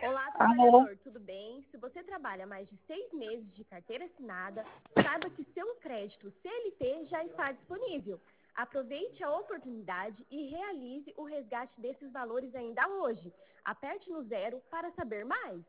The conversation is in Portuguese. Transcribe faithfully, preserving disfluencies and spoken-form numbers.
Olá, Alô? trabalhador, tudo bem? Se você trabalha mais de seis meses de carteira assinada, saiba que seu crédito C L T já está disponível. Aproveite a oportunidade e realize o resgate desses valores ainda hoje. Aperte no zero para saber mais.